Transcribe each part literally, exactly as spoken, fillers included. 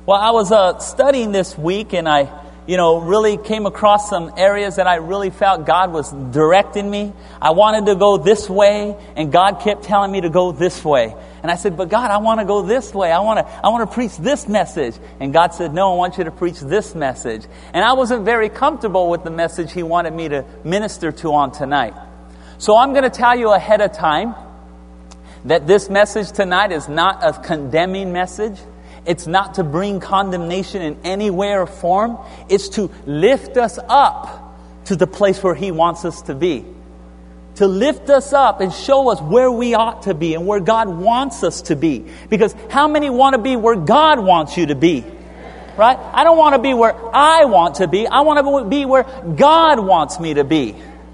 Well, I was uh, studying this week, and I, you know, really came across some areas that I really felt God was directing me. I wanted to go this way, and God kept telling me to go this way. And I said, but God, I want to go this way. I want to, I want to preach this message. And God said, no, I want you to preach this message. And I wasn't very comfortable with the message He wanted me to minister to on tonight. So I'm going to tell you ahead of time that this message tonight is not a condemning message. It's not to bring condemnation in any way or form. It's to lift us up to the place where He wants us to be. To lift us up and show us where we ought to be and where God wants us to be. Because how many want to be where God wants you to be? Right? I don't want to be where I want to be. I want to be where God wants me to be.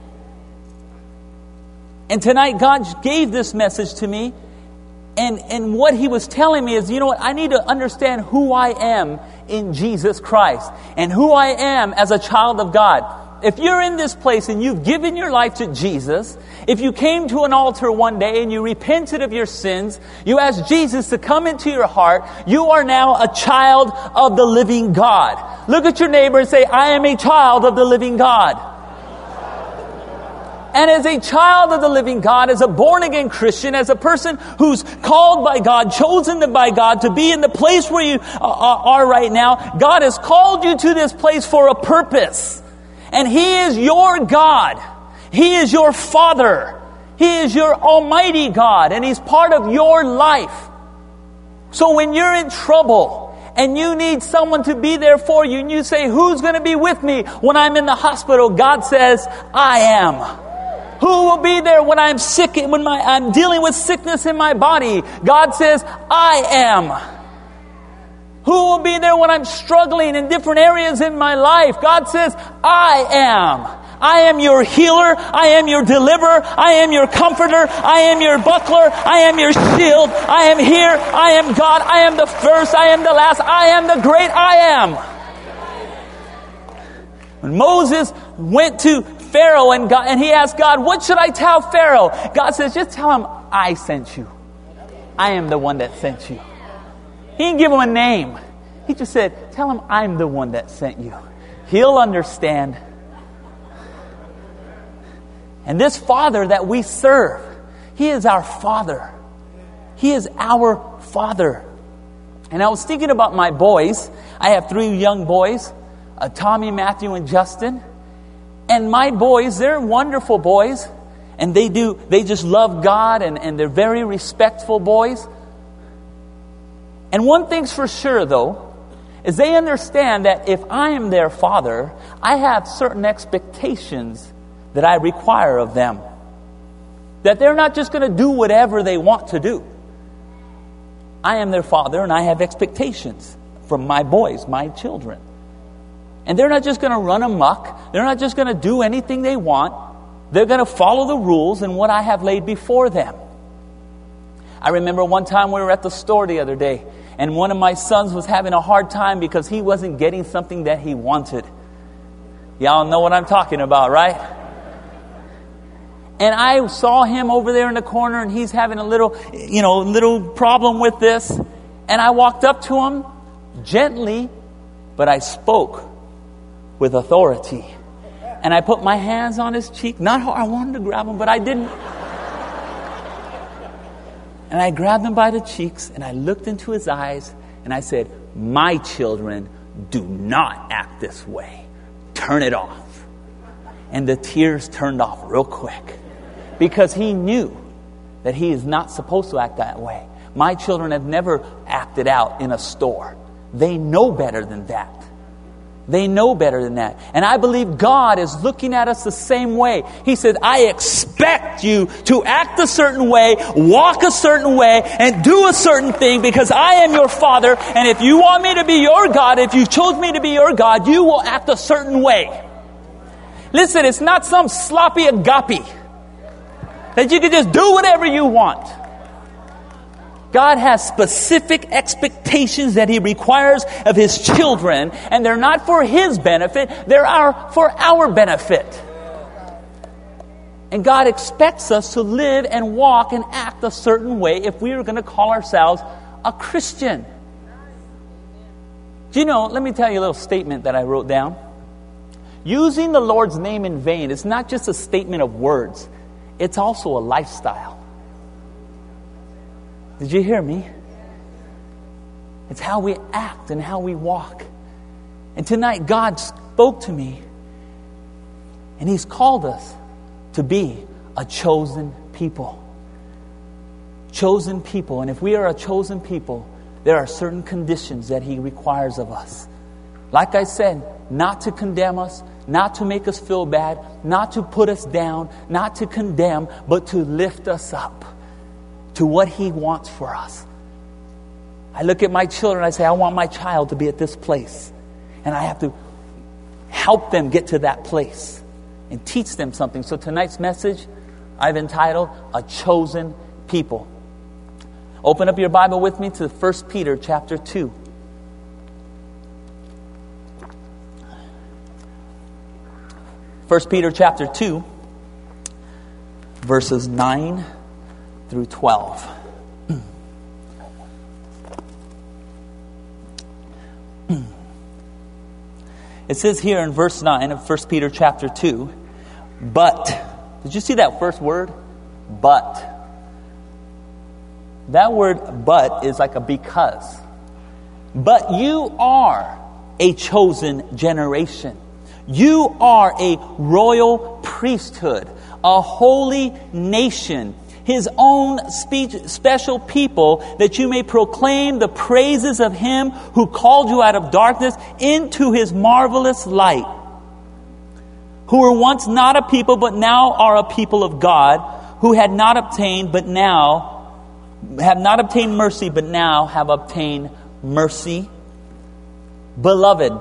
And tonight God gave this message to me. And and what He was telling me is, you know what, I need to understand who I am in Jesus Christ and who I am as a child of God. If you're in this place and you've given your life to Jesus, if you came to an altar one day and you repented of your sins, you asked Jesus to come into your heart, you are now a child of the living God. Look at your neighbor and say, I am a child of the living God. And as a child of the living God, as a born-again Christian, as a person who's called by God, chosen by God to be in the place where you are right now, God has called you to this place for a purpose. And He is your God. He is your Father. He is your Almighty God. And He's part of your life. So when you're in trouble and you need someone to be there for you, and you say, who's going to be with me when I'm in the hospital? God says, I am. Who will be there when I'm sick, when my, I'm dealing with sickness in my body? God says, I am. Who will be there when I'm struggling in different areas in my life? God says, I am. I am your healer. I am your deliverer. I am your comforter. I am your buckler. I am your shield. I am here. I am God. I am the first. I am the last. I am the great I am. When Moses went to Pharaoh and God, and he asked God, what should I tell Pharaoh? God says, just tell him I sent you. I am the one that sent you. He didn't give him a name. He just said, tell him I'm the one that sent you. He'll understand. And this Father that we serve, He is our Father. He is our Father. And I was thinking about my boys. I have three young boys, uh, Tommy, Matthew, and Justin. And my boys, they're wonderful boys. And they do, they just love God, and, and they're very respectful boys. And one thing's for sure, though, is they understand that if I am their father, I have certain expectations that I require of them. That they're not just going to do whatever they want to do. I am their father, and I have expectations from my boys, my children. And they're not just going to run amok. They're not just going to do anything they want. They're going to follow the rules and what I have laid before them. I remember one time we were at the store the other day, and one of my sons was having a hard time because he wasn't getting something that he wanted. Y'all know what I'm talking about, right? And I saw him over there in the corner, and he's having a little, you know, little problem with this. And I walked up to him gently, but I spoke with authority. And I put my hands on his cheek. Not hard, I wanted to grab him, but I didn't. And I grabbed him by the cheeks, and I looked into his eyes, and I said, my children do not act this way. Turn it off. And the tears turned off real quick, because he knew that he is not supposed to act that way. My children have never acted out in a store. They know better than that. They know better than that. And I believe God is looking at us the same way. He said, I expect you to act a certain way, walk a certain way, and do a certain thing, because I am your Father. And if you want me to be your God, if you chose me to be your God, you will act a certain way. Listen, it's not some sloppy agape that you can just do whatever you want. God has specific expectations that He requires of His children, and they're not for His benefit, they're our, for our benefit. And God expects us to live and walk and act a certain way if we are going to call ourselves a Christian. Do you know, let me tell you a little statement that I wrote down. Using the Lord's name in vain is not just a statement of words. It's also a lifestyle. Did you hear me? It's how we act and how we walk. And tonight God spoke to me, and He's called us to be a chosen people. Chosen people. And if we are a chosen people, there are certain conditions that He requires of us. Like I said, not to condemn us, not to make us feel bad, not to put us down, not to condemn, but to lift us up to what He wants for us. I look at my children, I say, I want my child to be at this place. And I have to help them get to that place and teach them something. So tonight's message, I've entitled, A Chosen People. Open up your Bible with me to First Peter chapter two. First Peter chapter two, verses nine through twelve. It says here in verse nine of First Peter chapter two, but, did you see that first word? But. That word but is like a because. But you are a chosen generation. You are a royal priesthood, a holy nation, His own speech, special people, that you may proclaim the praises of Him who called you out of darkness into His marvelous light. Who were once not a people, but now are a people of God, who had not obtained, but now have not obtained mercy, but now have obtained mercy. Beloved,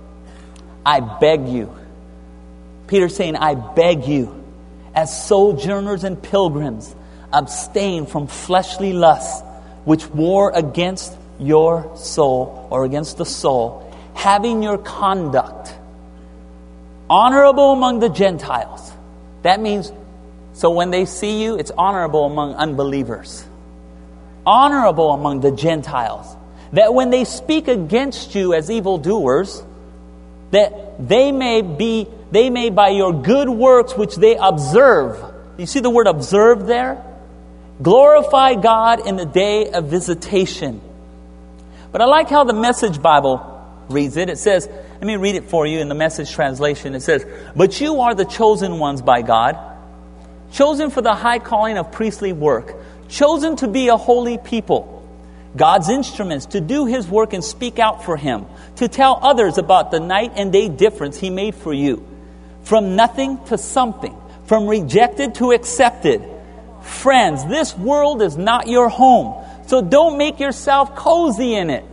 I beg you. Peter's saying, I beg you, as sojourners and pilgrims, abstain from fleshly lusts, which war against your soul, or against the soul, having your conduct honorable among the Gentiles. That means, so when they see you, it's honorable among unbelievers. Honorable among the Gentiles. That when they speak against you as evildoers, that they may be, they may by your good works which they observe. You see the word observe there? Glorify God in the day of visitation. But I like how the Message Bible reads it. It says, let me read it for you in the Message translation. It says, but you are the chosen ones by God, chosen for the high calling of priestly work, chosen to be a holy people, God's instruments to do His work and speak out for Him, to tell others about the night and day difference He made for you. From nothing to something, from rejected to accepted. Friends, this world is not your home, so don't make yourself cozy in it.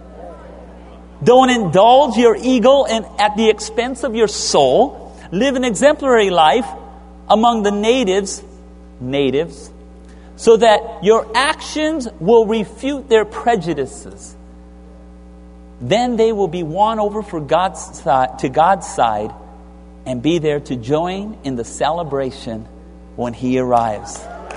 Don't indulge your ego and at the expense of your soul. Live an exemplary life among the natives, natives, so that your actions will refute their prejudices. Then they will be won over for God's side, to God's side, and be there to join in the celebration when He arrives.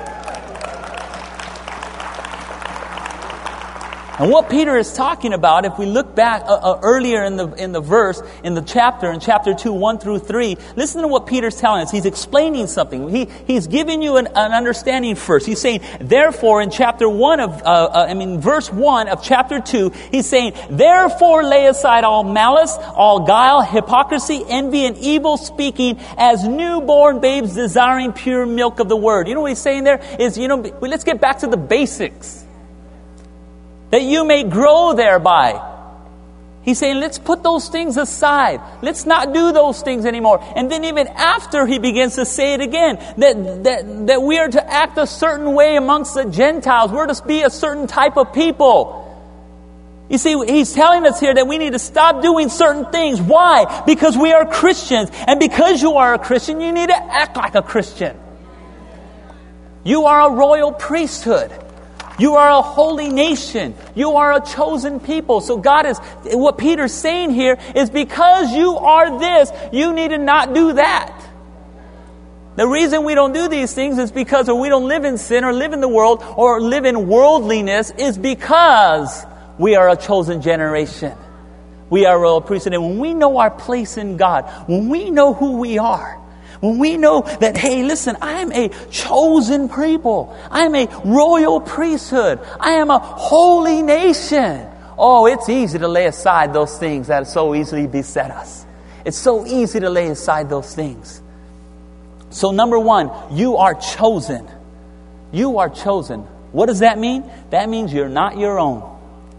And what Peter is talking about, if we look back uh, uh, earlier in the in the verse, in the chapter, in chapter two, one through three, listen to what Peter's telling us. He's explaining something. He He's giving you an, an understanding first. He's saying, therefore, in chapter one of, uh, uh, I mean, verse one of chapter two, he's saying, therefore lay aside all malice, all guile, hypocrisy, envy, and evil speaking, as newborn babes desiring pure milk of the word. You know what he's saying there? Is, you know, let's get back to the basics. That you may grow thereby. He's saying, let's put those things aside. Let's not do those things anymore. And then even after he begins to say it again, that, that, that we are to act a certain way amongst the Gentiles. We're to be a certain type of people. You see, he's telling us here that we need to stop doing certain things. Why? Because we are Christians. And because you are a Christian, you need to act like a Christian. You are a royal priesthood. You are a holy nation. You are a chosen people. So God is, what Peter's saying here is because you are this, you need to not do that. The reason we don't do these things is because, or we don't live in sin or live in the world or live in worldliness, is because we are a chosen generation. We are a royal priesthood. And when we know our place in God, when we know who we are, when we know that, hey, listen, I am a chosen people. I am a royal priesthood. I am a holy nation. Oh, it's easy to lay aside those things that so easily beset us. It's so easy to lay aside those things. So number one, you are chosen. You are chosen. What does that mean? That means you're not your own.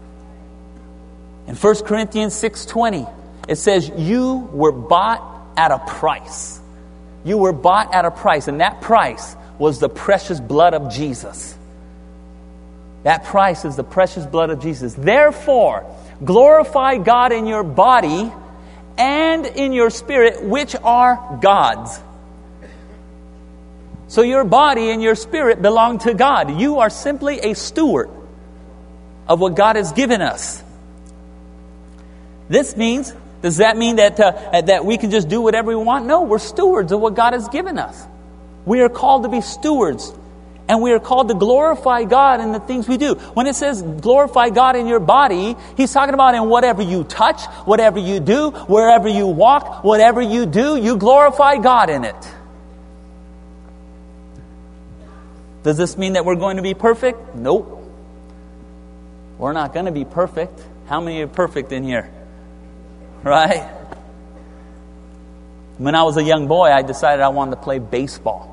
In First Corinthians six twenty, it says you were bought at a price. You were bought at a price, and that price was the precious blood of Jesus. That price is the precious blood of Jesus. Therefore, glorify God in your body and in your spirit, which are God's. So your body and your spirit belong to God. You are simply a steward of what God has given us. This means, does that mean that uh, that we can just do whatever we want? No, we're stewards of what God has given us. We are called to be stewards. And we are called to glorify God in the things we do. When it says glorify God in your body, he's talking about in whatever you touch, whatever you do, wherever you walk, whatever you do, you glorify God in it. Does this mean that we're going to be perfect? Nope. We're not going to be perfect. How many are perfect in here? Right? When I was a young boy, I decided I wanted to play baseball.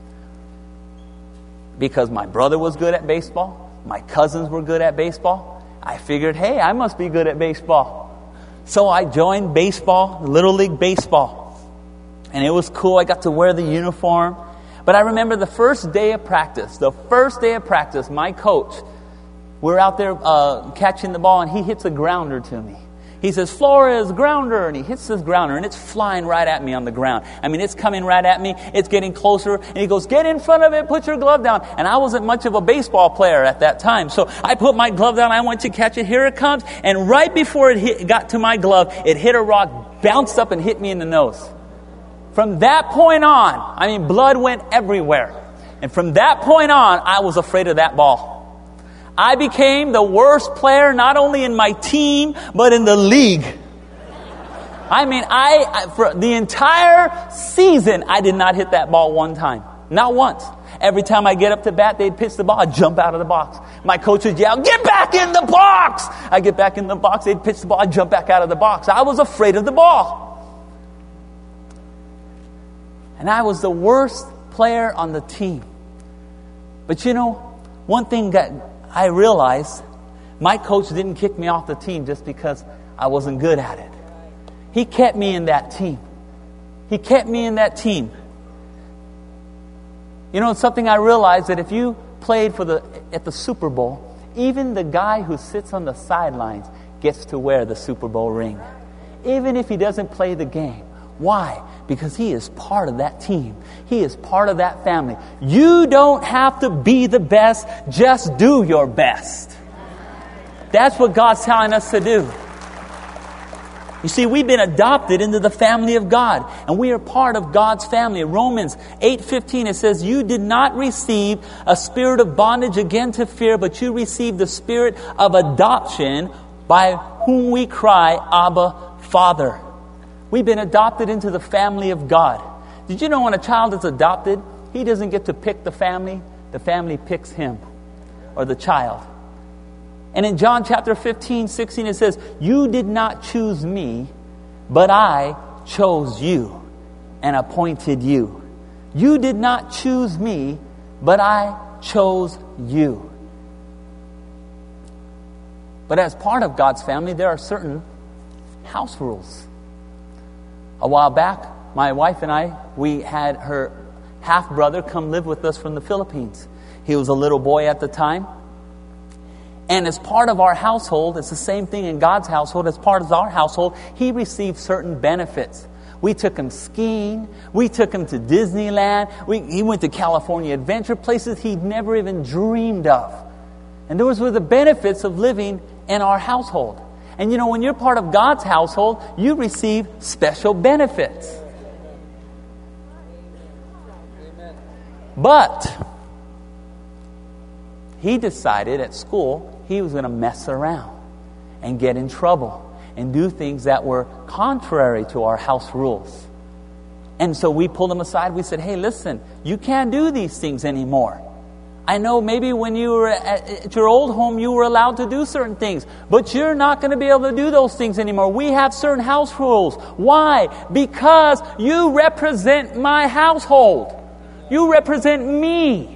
Because my brother was good at baseball. My cousins were good at baseball. I figured, hey, I must be good at baseball. So I joined baseball, Little League Baseball. And it was cool. I got to wear the uniform. But I remember the first day of practice. The first day of practice, my coach, we're out there uh, catching the ball, and he hits a grounder to me. He says, Flores, grounder, and he hits this grounder, and it's flying right at me on the ground. I mean, it's coming right at me. It's getting closer, and he goes, get in front of it, put your glove down. And I wasn't much of a baseball player at that time, so I put my glove down, I went to catch it, here it comes, and right before it hit, got to my glove, it hit a rock, bounced up, and hit me in the nose. From that point on, I mean, blood went everywhere. And from that point on, I was afraid of that ball. I became the worst player, not only in my team, but in the league. I mean, I, I for the entire season, I did not hit that ball one time. Not once. Every time I get up to bat, they'd pitch the ball, I'd jump out of the box. My coach would yell, get back in the box! I get back in the box, they'd pitch the ball, I'd jump back out of the box. I was afraid of the ball. And I was the worst player on the team. But you know, one thing that I realized, my coach didn't kick me off the team just because I wasn't good at it. He kept me in that team. He kept me in that team. You know, it's something I realized, that if you played for the at the Super Bowl, even the guy who sits on the sidelines gets to wear the Super Bowl ring. Even if he doesn't play the game. Why? Because he is part of that team. He is part of that family. You don't have to be the best. Just do your best. That's what God's telling us to do. You see, we've been adopted into the family of God, and we are part of God's family. Romans eight fifteen, it says, you did not receive a spirit of bondage again to fear, but you received the spirit of adoption, by whom we cry, Abba, Father. We've been adopted into the family of God. Did you know when a child is adopted, he doesn't get to pick the family. The family picks him, or the child. And in John chapter fifteen, sixteen, it says, you did not choose me, but I chose you and appointed you. You did not choose me, but I chose you. But as part of God's family, there are certain house rules. A while back, my wife and I, we had her half-brother come live with us from the Philippines. He was a little boy at the time. And as part of our household, it's the same thing in God's household, as part of our household, he received certain benefits. We took him skiing. We took him to Disneyland. We, he went to California Adventure, places he'd never even dreamed of. And those were the benefits of living in our household. And you know, when you're part of God's household, you receive special benefits. But he decided at school he was going to mess around and get in trouble. and do things that were contrary to our house rules. And so we pulled them aside. We said, hey, listen, you can't do these things anymore. I know maybe when you were at, at your old home, you were allowed to do certain things, but you're not going to be able to do those things anymore. We have certain house rules. Why? Because you represent my household. You represent me.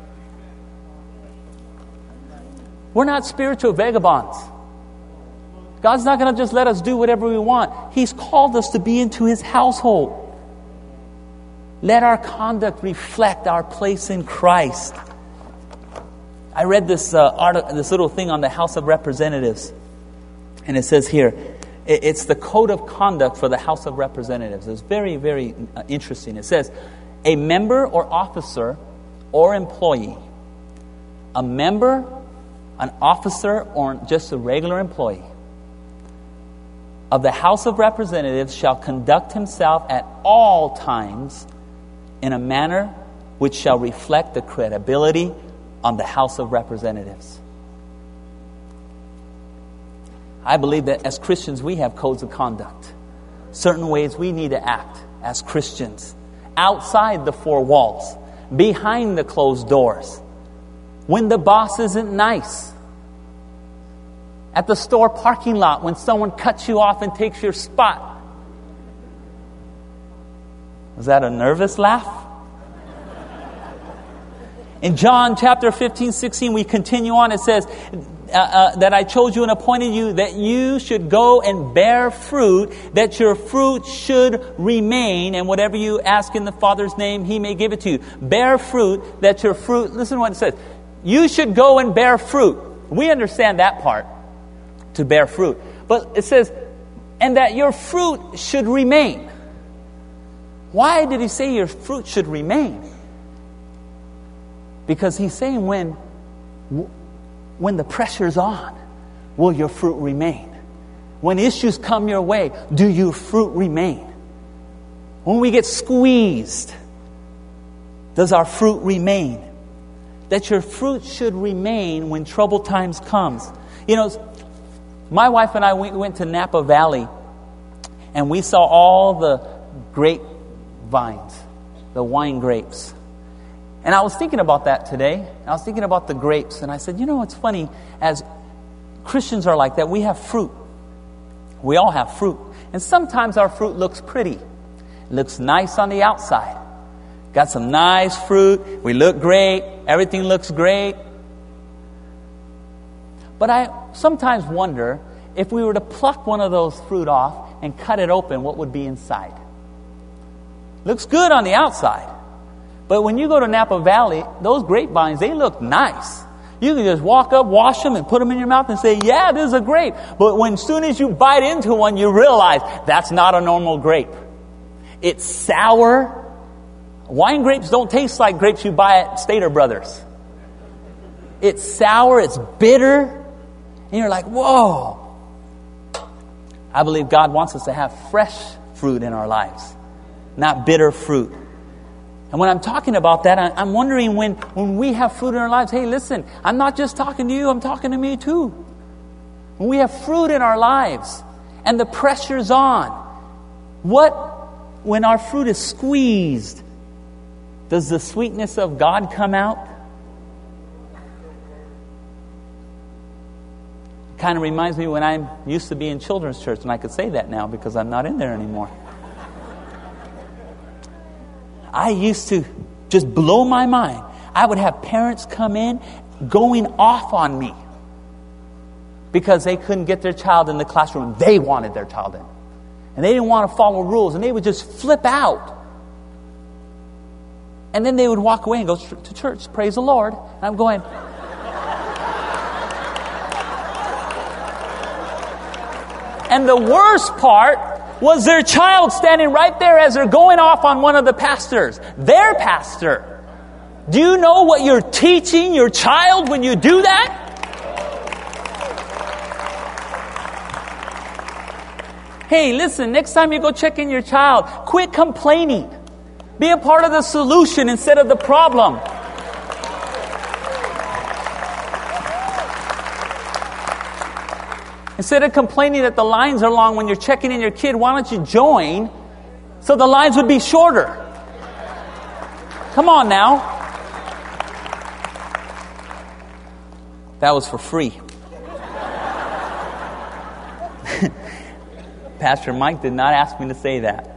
We're not spiritual vagabonds. God's not going to just let us do whatever we want. He's called us to be into His household. Let our conduct reflect our place in Christ. I read this uh, article, this little thing on the House of Representatives, and it says here, it's the code of conduct for the House of Representatives. It's very, very uh, interesting. It says, a member or officer or employee, a member, an officer, or just a regular employee of the House of Representatives shall conduct himself at all times in a manner which shall reflect the credibility on the House of Representatives. I believe that as Christians we have codes of conduct. Certain ways we need to act as Christians. Outside the four walls. Behind the closed doors. When the boss isn't nice. At the store parking lot when someone cuts you off and takes your spot. Was that a nervous laugh? In John chapter fifteen, sixteen, we continue on. It says, uh, uh, that I chose you and appointed you that you should go and bear fruit, that your fruit should remain, and whatever you ask in the Father's name, He may give it to you. Bear fruit, that your fruit, listen to what it says. You should go and bear fruit. We understand that part, to bear fruit. But it says, and that your fruit should remain. Why did He say your fruit should remain? Because He's saying when, when the pressure's on, will your fruit remain? When issues come your way, do your fruit remain? When we get squeezed, does our fruit remain? That your fruit should remain when troubled times comes. You know, my wife and I we went to Napa Valley, and we saw all the grape vines, the wine grapes. And I was thinking about that today. I was thinking about the grapes. And I said, you know, it's funny. As Christians are like that, we have fruit. We all have fruit. And sometimes our fruit looks pretty. It looks nice on the outside. Got some nice fruit. We look great. Everything looks great. But I sometimes wonder if we were to pluck one of those fruit off and cut it open, what would be inside? Looks good on the outside. But when you go to Napa Valley, those grapevines, they look nice. You can just walk up, wash them, and put them in your mouth and say, yeah, this is a grape. But when as soon as you bite into one, you realize that's not a normal grape. It's sour. Wine grapes don't taste like grapes you buy at Stater Brothers. It's sour, it's bitter. And you're like, whoa. I believe God wants us to have fresh fruit in our lives, not bitter fruit. And when I'm talking about that, I'm wondering when, when we have fruit in our lives, hey, listen, I'm not just talking to you, I'm talking to me too. When we have fruit in our lives and the pressure's on, what, when our fruit is squeezed, does the sweetness of God come out? It kind of reminds me when I used to be in children's church, and I could say that now because I'm not in there anymore. I used to just blow my mind. I would have parents come in going off on me because they couldn't get their child in the classroom. They wanted their child in. And they didn't want to follow rules. And they would just flip out. And then they would walk away and go to church. Praise the Lord. And I'm going... And the worst part was their child standing right there as they're going off on one of the pastors. Their pastor. Do you know what you're teaching your child when you do that? Hey, listen, next time you go check in your child, quit complaining. Be a part of the solution instead of the problem. Instead of complaining that the lines are long when you're checking in your kid, why don't you join so the lines would be shorter? Come on now. That was for free. Pastor Mike did not ask me to say that.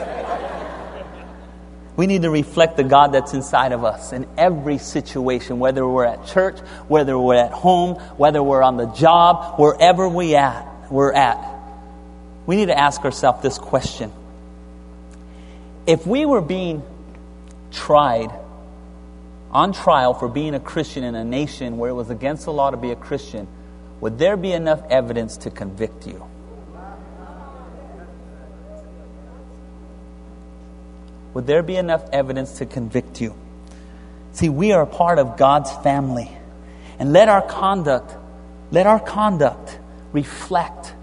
We need to reflect the God that's inside of us in every situation, whether we're at church, whether we're at home, whether we're on the job, wherever we at, we're at. We need to ask ourselves this question. If we were being tried, on trial for being a Christian in a nation where it was against the law to be a Christian, would there be enough evidence to convict you? Would there be enough evidence to convict you? See, we are a part of God's family. And let our conduct, let our conduct reflect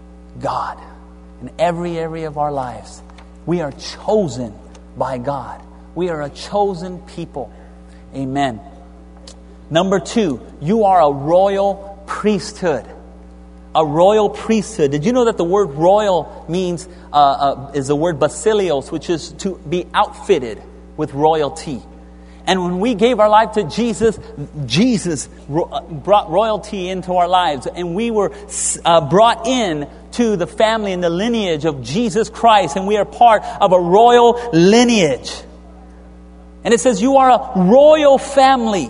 God in every area of our lives. We are chosen by God. We are a chosen people. Amen. Number two, you are a royal priesthood. A royal priesthood. Did you know that the word royal means, uh, uh, is the word basilios, which is to be outfitted with royalty. And when we gave our life to Jesus, Jesus ro- brought royalty into our lives. And we were uh, brought in to the family and the lineage of Jesus Christ. And we are part of a royal lineage. And it says you are a royal family.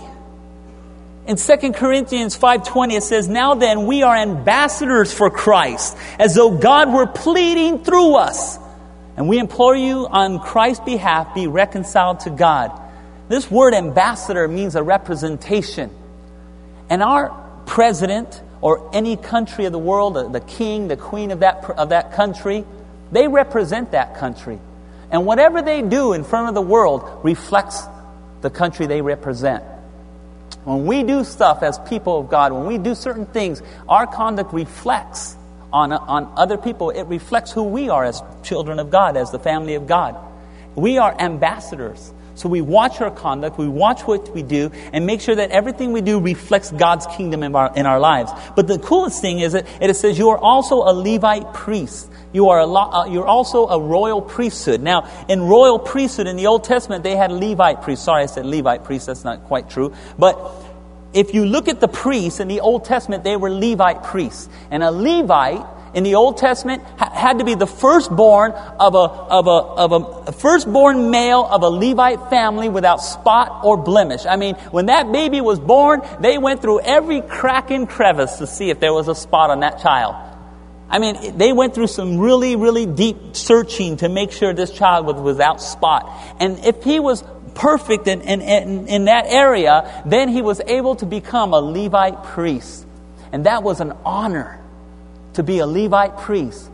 In Second Corinthians five twenty, it says, now then, we are ambassadors for Christ, as though God were pleading through us. And we implore you on Christ's behalf, be reconciled to God. This word ambassador means a representation. And our president, or any country of the world, the king, the queen of that, of that country, they represent that country. And whatever they do in front of the world reflects the country they represent. When we do stuff as people of God, when we do certain things, our conduct reflects on, on other people. It reflects who we are as children of God, as the family of God. We are ambassadors. So we watch our conduct, we watch what we do, and make sure that everything we do reflects God's kingdom in our, in our lives. But the coolest thing is that it says you are also a Levite priest. You are a, uh, you're also a royal priesthood. Now, in royal priesthood in the Old Testament, they had Levite priests. Sorry, I said Levite priests. That's not quite true. But if you look at the priests in the Old Testament, they were Levite priests. And a Levite in the Old Testament ha- had to be the firstborn of a of a of a, a firstborn male of a Levite family without spot or blemish. I mean, when that baby was born, they went through every crack and crevice to see if there was a spot on that child. I mean, they went through some really, really deep searching to make sure this child was without spot. And if he was perfect in, in, in, in that area, then he was able to become a Levite priest. And that was an honor to be a Levite priest.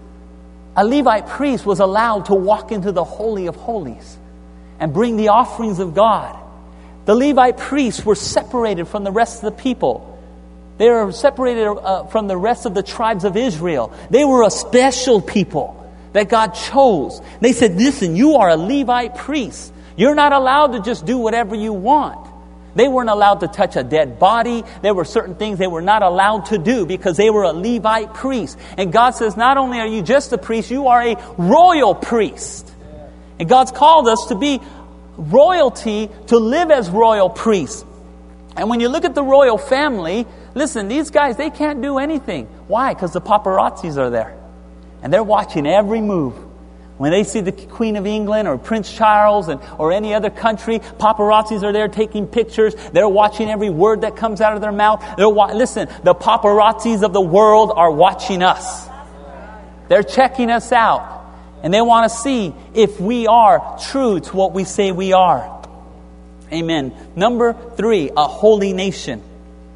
A Levite priest was allowed to walk into the Holy of Holies and bring the offerings of God. The Levite priests were separated from the rest of the people. They were separated uh, from the rest of the tribes of Israel. They were a special people that God chose. They said, listen, you are a Levite priest. You're not allowed to just do whatever you want. They weren't allowed to touch a dead body. There were certain things they were not allowed to do because they were a Levite priest. And God says, not only are you just a priest, you are a royal priest. And God's called us to be royalty, to live as royal priests. And when you look at the royal family, listen, these guys, they can't do anything. Why? Because the paparazzis are there. And they're watching every move. When they see the Queen of England or Prince Charles and or any other country, paparazzis are there taking pictures. They're watching every word that comes out of their mouth. They're wa- Listen, the paparazzis of the world are watching us. They're checking us out. And they want to see if we are true to what we say we are. Amen. Number three, a holy nation.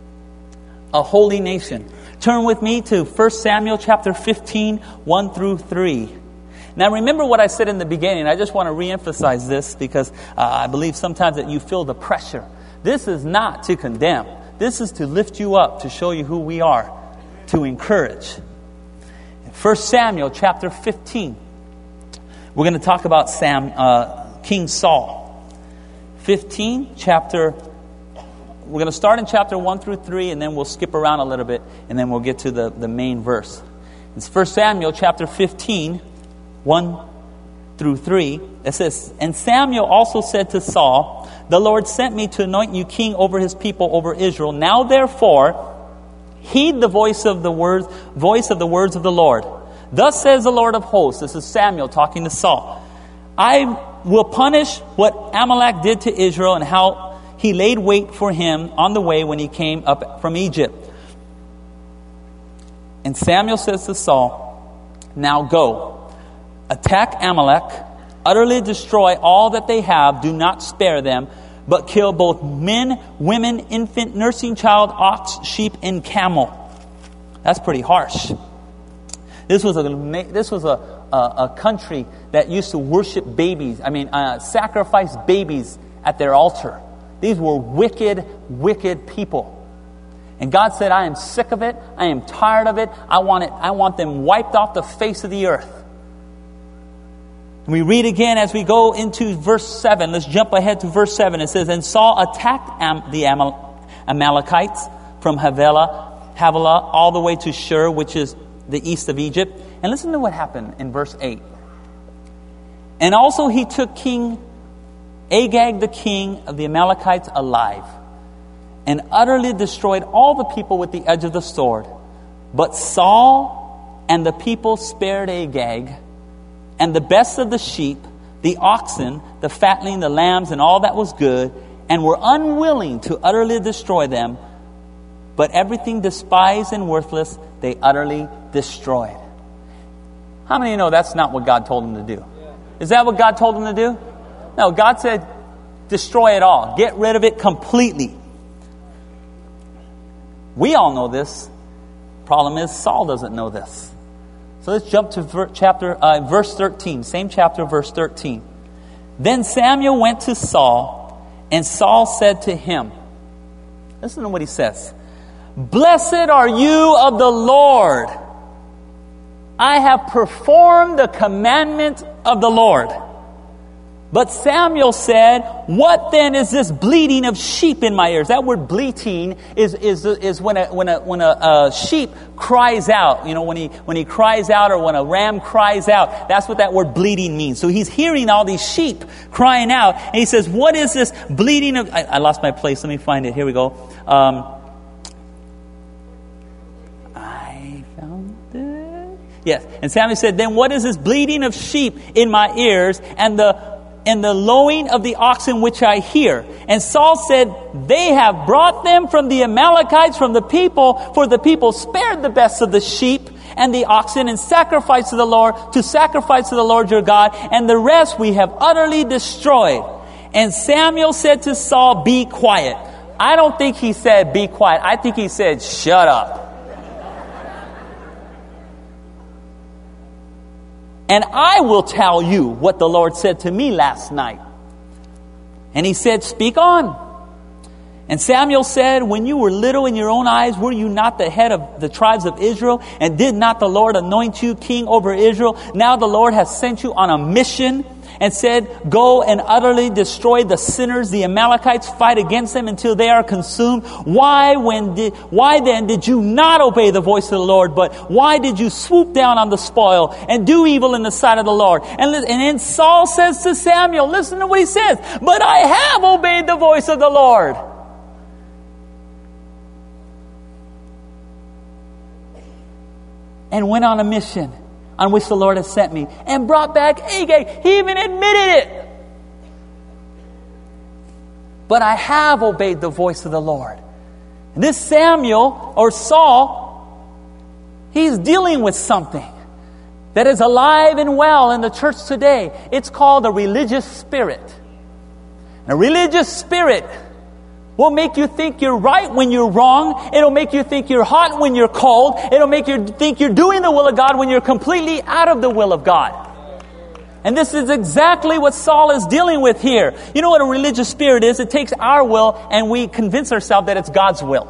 A holy nation. Turn with me to First Samuel chapter fifteen, one through three. Now remember what I said in the beginning. I just want to reemphasize this because uh, I believe sometimes that you feel the pressure. This is not to condemn. This is to lift you up, to show you who we are, to encourage. First Samuel chapter fifteen. We're going to talk about Sam, uh, King Saul. fifteen, chapter we're going to start in chapter one through three, and then we'll skip around a little bit, and then we'll get to the, the main verse. It's First Samuel chapter fifteen, one through three. It says, "And Samuel also said to Saul, the Lord sent me to anoint you king over his people, over Israel. Now therefore, heed the voice of the words, voice of the words of the Lord. Thus says the Lord of hosts," this is Samuel talking to Saul, "I will punish what Amalek did to Israel and how he laid wait for him on the way when he came up from Egypt." And Samuel says to Saul, "Now go, attack Amalek, utterly destroy all that they have, do not spare them, but kill both men, women, infant, nursing child, ox, sheep, and camel." That's pretty harsh. This was a this was a, a, a country that used to worship babies. I mean, uh, sacrifice babies at their altar. These were wicked, wicked people. And God said, "I am sick of it. I am tired of it. I want it. I want them wiped off the face of the earth." And we read again as we go into verse seven. Let's jump ahead to verse seven. It says, "And Saul attacked Am- the Amal- Amalekites from Havilah, Havilah all the way to Shur, which is the east of Egypt." And listen to what happened in verse eight. "And also he took King Agag, the king of the Amalekites, alive, and utterly destroyed all the people with the edge of the sword. But Saul and the people spared Agag, and the best of the sheep, the oxen, the fatling, the lambs, and all that was good, and were unwilling to utterly destroy them. But everything despised and worthless, they utterly destroyed." How many of you know that's not what God told them to do? Is that what God told them to do? No, God said, destroy it all. Get rid of it completely. We all know this. Problem is, Saul doesn't know this. So let's jump to ver- chapter, uh, verse thirteen. Same chapter, verse thirteen. "Then Samuel went to Saul, and Saul said to him," listen to what he says, "Blessed are you of the Lord. I have performed the commandment of the Lord." But Samuel said, "What then is this bleating of sheep in my ears?" That word bleating is is is when a when a when a, a sheep cries out. You know, when he when he cries out, or when a ram cries out. That's what that word bleating means. So he's hearing all these sheep crying out, and he says, "What is this bleating of?" I, I lost my place. Let me find it. Here we go. Um, I found it. Yes. And Samuel said, "Then what is this bleating of sheep in my ears, and the and the lowing of the oxen which I hear?" And Saul said, "They have brought them from the Amalekites, from the people, for the people spared the best of the sheep and the oxen and sacrificed to the Lord, to sacrifice to the Lord your God, and the rest we have utterly destroyed." And Samuel said to Saul, "Be quiet." I don't think he said, "Be quiet." I think he said, "Shut up. And I will tell you what the Lord said to me last night." And he said, "Speak on." And Samuel said, "When you were little in your own eyes, were you not the head of the tribes of Israel? And did not the Lord anoint you king over Israel? Now the Lord has sent you on a mission and said, go and utterly destroy the sinners, the Amalekites, fight against them until they are consumed. Why when did, why then did you not obey the voice of the Lord? But why did you swoop down on the spoil and do evil in the sight of the Lord?" And, and then Saul says to Samuel, listen to what he says, "But I have obeyed the voice of the Lord." "And went on a mission on which the Lord has sent me, and brought back Agag." He even admitted it. "But I have obeyed the voice of the Lord." And this Samuel, or Saul, he's dealing with something that is alive and well in the church today. It's called a religious spirit. And a religious spirit will make you think you're right when you're wrong. It'll make you think you're hot when you're cold. It'll make you think you're doing the will of God when you're completely out of the will of God. And this is exactly what Saul is dealing with here. You know what a religious spirit is? It takes our will and we convince ourselves that it's God's will.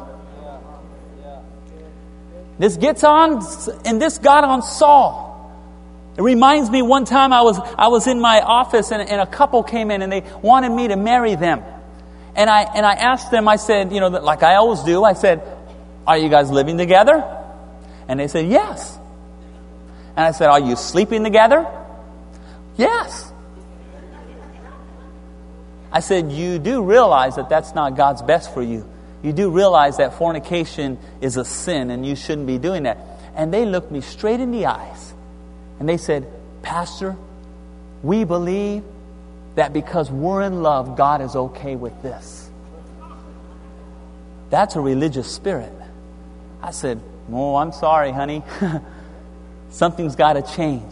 This gets on, and this got on Saul. It reminds me one time I was I was in my office and, and a couple came in and they wanted me to marry them. And I and I asked them, I said, you know, like I always do, I said, are you guys living together? And they said, yes. And I said, are you sleeping together? Yes. I said, you do realize that that's not God's best for you. You do realize that fornication is a sin and you shouldn't be doing that. And they looked me straight in the eyes and they said, Pastor, we believe that because we're in love, God is okay with this. That's a religious spirit. I said, oh, I'm sorry, honey. Something's got to change.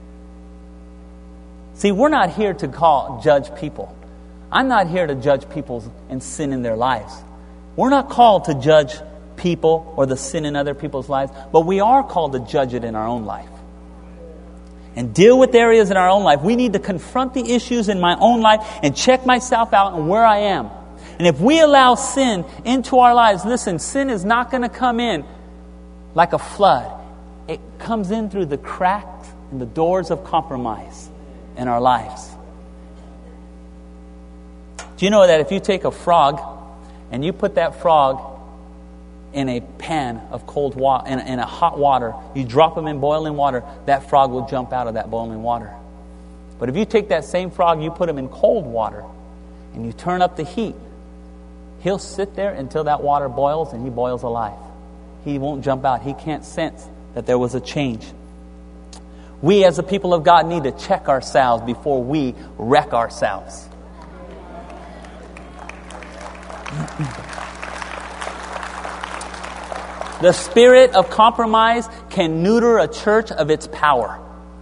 See, we're not here to call judge people. I'm not here to judge people and sin in their lives. We're not called to judge people or the sin in other people's lives, but we are called to judge it in our own life. And deal with areas in our own life. We need to confront the issues in my own life and check myself out and where I am. And if we allow sin into our lives, listen, sin is not going to come in like a flood. It comes in through the cracks and the doors of compromise in our lives. Do you know that if you take a frog and you put that frog in a pan of cold water, in, in a hot water, you drop him in boiling water, that frog will jump out of that boiling water. But if you take that same frog, you put him in cold water, and you turn up the heat, he'll sit there until that water boils, and he boils alive. He won't jump out. He can't sense that there was a change. We as the people of God need to check ourselves before we wreck ourselves. The spirit of compromise can neuter a church of its power.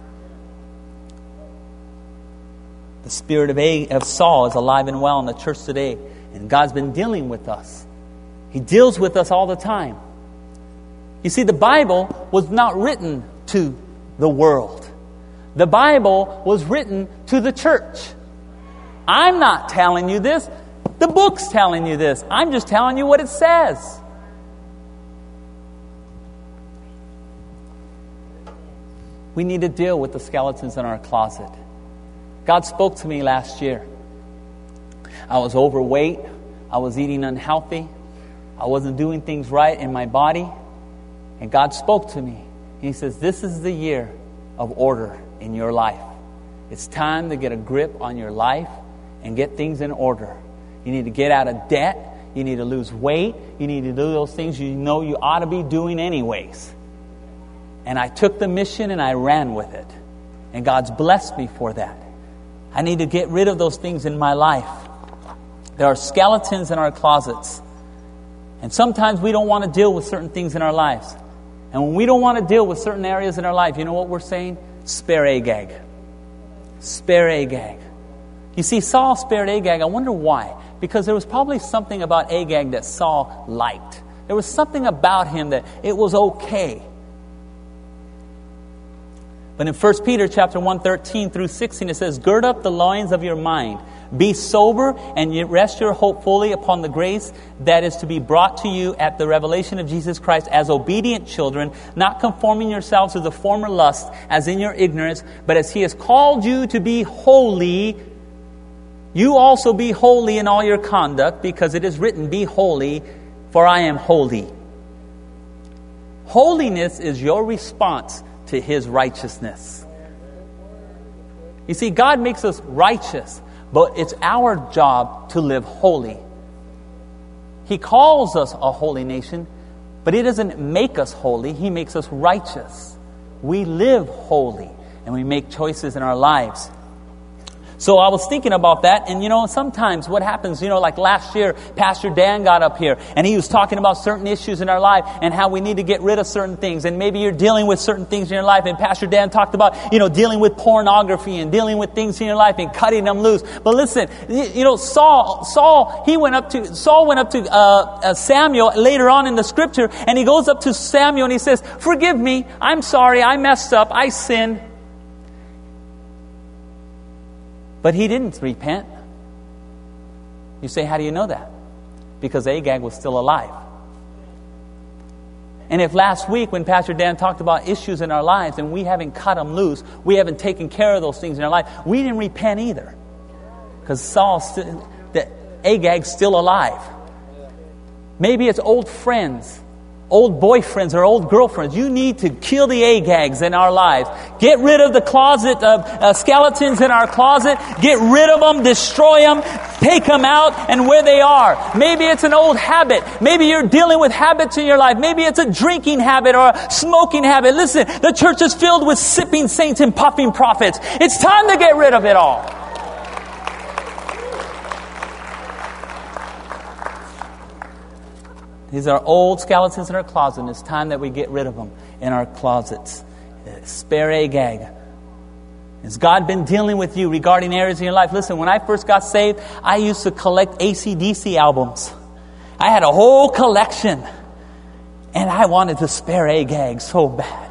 The spirit of, a, of Saul is alive and well in the church today. And God's been dealing with us. He deals with us all the time. You see, the Bible was not written to the world. The Bible was written to the church. I'm not telling you this. The book's telling you this. I'm just telling you what it says. We need to deal with the skeletons in our closet. God spoke to me last year. I was overweight. I was eating unhealthy. I wasn't doing things right in my body. And God spoke to me. He says, this is the year of order in your life. It's time to get a grip on your life and get things in order. You need to get out of debt. You need to lose weight. You need to do those things you know you ought to be doing anyways. And I took the mission and I ran with it. And God's blessed me for that. I need to get rid of those things in my life. There are skeletons in our closets. And sometimes we don't want to deal with certain things in our lives. And when we don't want to deal with certain areas in our life, you know what we're saying? Spare Agag. Spare Agag. You see, Saul spared Agag. I wonder why. Because there was probably something about Agag that Saul liked. There was something about him that it was okay. But in First Peter chapter one, thirteen through sixteen, it says, gird up the loins of your mind. Be sober and rest your hope fully upon the grace that is to be brought to you at the revelation of Jesus Christ as obedient children, not conforming yourselves to the former lust as in your ignorance, but as He has called you to be holy, you also be holy in all your conduct, because it is written, be holy, for I am holy. Holiness is your response to His righteousness. You see, God makes us righteous, but it's our job to live holy. He calls us a holy nation, but He doesn't make us holy. He makes us righteous. We live holy, and we make choices in our lives. So I was thinking about that, and you know, sometimes what happens, you know, like last year, Pastor Dan got up here, and he was talking about certain issues in our life, and how we need to get rid of certain things, and maybe you're dealing with certain things in your life, and Pastor Dan talked about, you know, dealing with pornography, and dealing with things in your life, and cutting them loose. But listen, you know, Saul, Saul, he went up to, Saul went up to uh, uh, Samuel later on in the scripture, and he goes up to Samuel, and he says, forgive me, I'm sorry, I messed up, I sinned. But he didn't repent. You say, how do you know that? Because Agag was still alive. And if last week when Pastor Dan talked about issues in our lives and we haven't cut them loose, we haven't taken care of those things in our life, we didn't repent either. Because Saul, st- that Agag still alive. Maybe it's old friends, old boyfriends or old girlfriends. You need to kill the Agags in our lives. Get rid of the closet of uh, skeletons in our closet. Get rid of them, destroy them, take them out and where they are. Maybe it's an old habit. Maybe you're dealing with habits in your life. Maybe it's a drinking habit or a smoking habit. Listen, the church is filled with sipping saints and puffing prophets. It's time to get rid of it all. These are old skeletons in our closet, and it's time that we get rid of them in our closets. Spare Agag. Has God been dealing with you regarding areas in your life? Listen, when I first got saved, I used to collect A C D C albums. I had a whole collection, and I wanted to spare Agag so bad.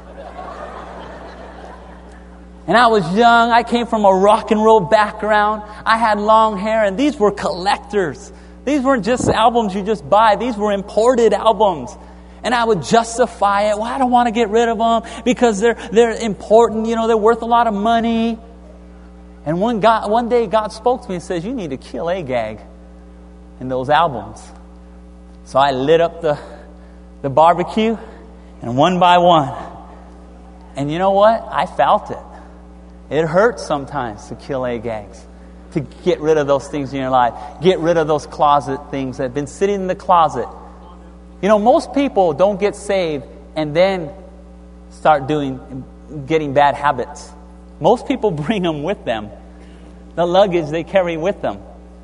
And I was young. I came from a rock and roll background. I had long hair, and these were collectors. These weren't just albums you just buy. These were imported albums. And I would justify it. Well, I don't want to get rid of them because they're they're important. You know, they're worth a lot of money. And one God, one day God spoke to me and says, you need to kill Agag in those albums. So I lit up the, the barbecue, and one by one. And you know what? I felt it. It hurts sometimes to kill Agags. To get rid of those things in your life. Get rid of those closet things that have been sitting in the closet. You know, most people don't get saved and then start doing, getting bad habits. Most people bring them with them. The luggage they carry with them.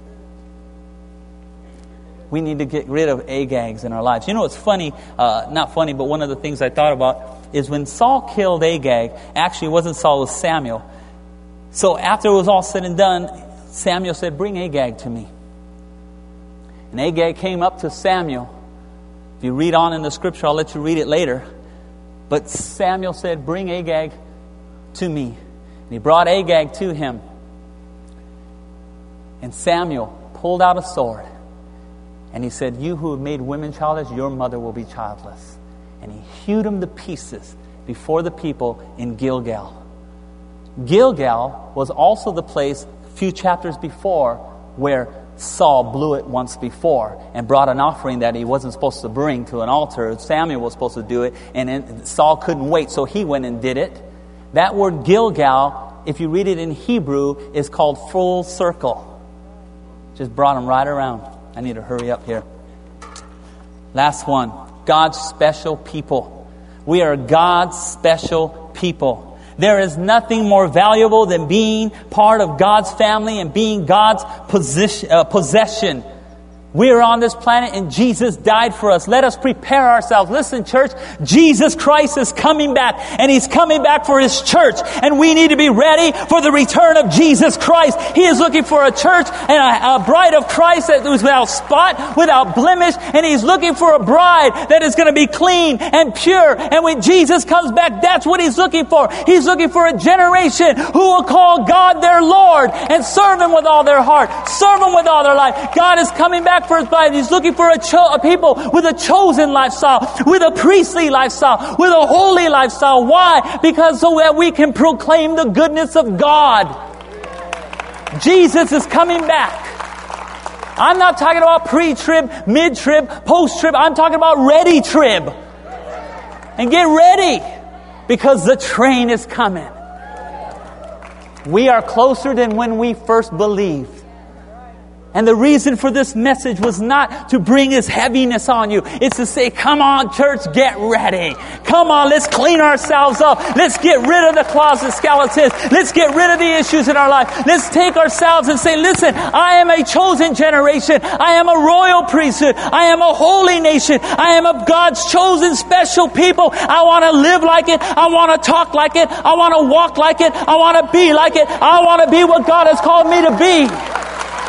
We need to get rid of Agags in our lives. You know, it's funny, uh, not funny, but one of the things I thought about is when Saul killed Agag, actually it wasn't Saul, it was Samuel. So after it was all said and done, Samuel said, bring Agag to me. And Agag came up to Samuel. If you read on in the scripture, I'll let you read it later. But Samuel said, bring Agag to me. And he brought Agag to him. And Samuel pulled out a sword. And he said, you who have made women childless, your mother will be childless. And he hewed them to pieces before the people in Gilgal. Gilgal was also the place few chapters before where Saul blew it once before and brought an offering that he wasn't supposed to bring to an altar. Samuel was supposed to do it, and then Saul couldn't wait, so he went and did it. That word Gilgal, if you read it in Hebrew, is called full circle. Just brought him right around. I need to hurry up here. Last one. God's special people. We are God's special people. There is nothing more valuable than being part of God's family and being God's position, uh, possession. We are on this planet and Jesus died for us. Let us prepare ourselves. Listen, church, Jesus Christ is coming back, and He's coming back for His church. And we need to be ready for the return of Jesus Christ. He is looking for a church and a, a bride of Christ that was without spot, without blemish. And He's looking for a bride that is going to be clean and pure. And when Jesus comes back, that's what He's looking for. He's looking for a generation who will call God their Lord and serve Him with all their heart. Serve Him with all their life. God is coming back for His bride. He's looking for a, cho- a people with a chosen lifestyle, with a priestly lifestyle, with a holy lifestyle. Why? Because so that we can proclaim the goodness of God. Jesus is coming back. I'm not talking about pre-trib, mid-trib, post-trib. I'm talking about ready-trib. And get ready, because the train is coming. We are closer than when we first believed. And the reason for this message was not to bring this heaviness on you. It's to say, come on, church, get ready. Come on, let's clean ourselves up. Let's get rid of the closet skeletons. Let's get rid of the issues in our life. Let's take ourselves and say, listen, I am a chosen generation. I am a royal priesthood. I am a holy nation. I am of God's chosen special people. I want to live like it. I want to talk like it. I want to walk like it. I want to be like it. I want to be what God has called me to be.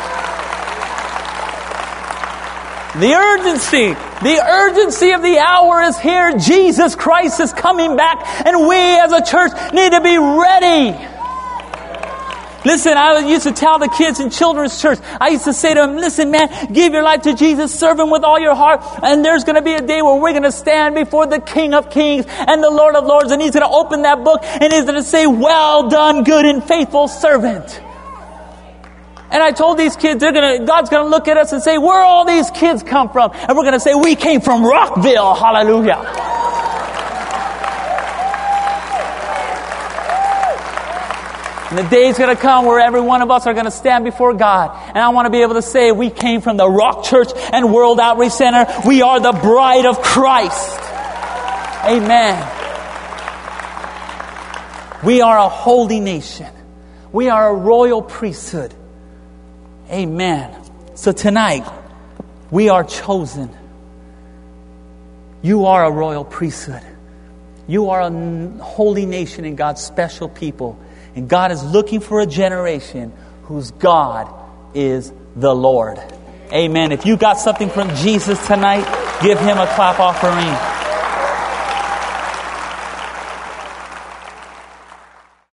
The urgency, the urgency of the hour is here. Jesus Christ is coming back, and we as a church need to be ready. Listen, I used to tell the kids in children's church, I used to say to them, listen, man, give your life to Jesus, serve Him with all your heart, and there's going to be a day where we're going to stand before the King of Kings and the Lord of Lords, and He's going to open that book, and He's going to say, well done, good and faithful servant. And I told these kids, they're gonna, God's gonna look at us and say, where all these kids come from? And we're gonna say, we came from Rockville. Hallelujah. And the day's gonna come where every one of us are gonna stand before God. And I want to be able to say, we came from the Rock Church and World Outreach Center. We are the bride of Christ. Amen. We are a holy nation. We are a royal priesthood. Amen. So tonight, we are chosen. You are a royal priesthood. You are a holy nation and God's special people. And God is looking for a generation whose God is the Lord. Amen. If you got something from Jesus tonight, give Him a clap offering.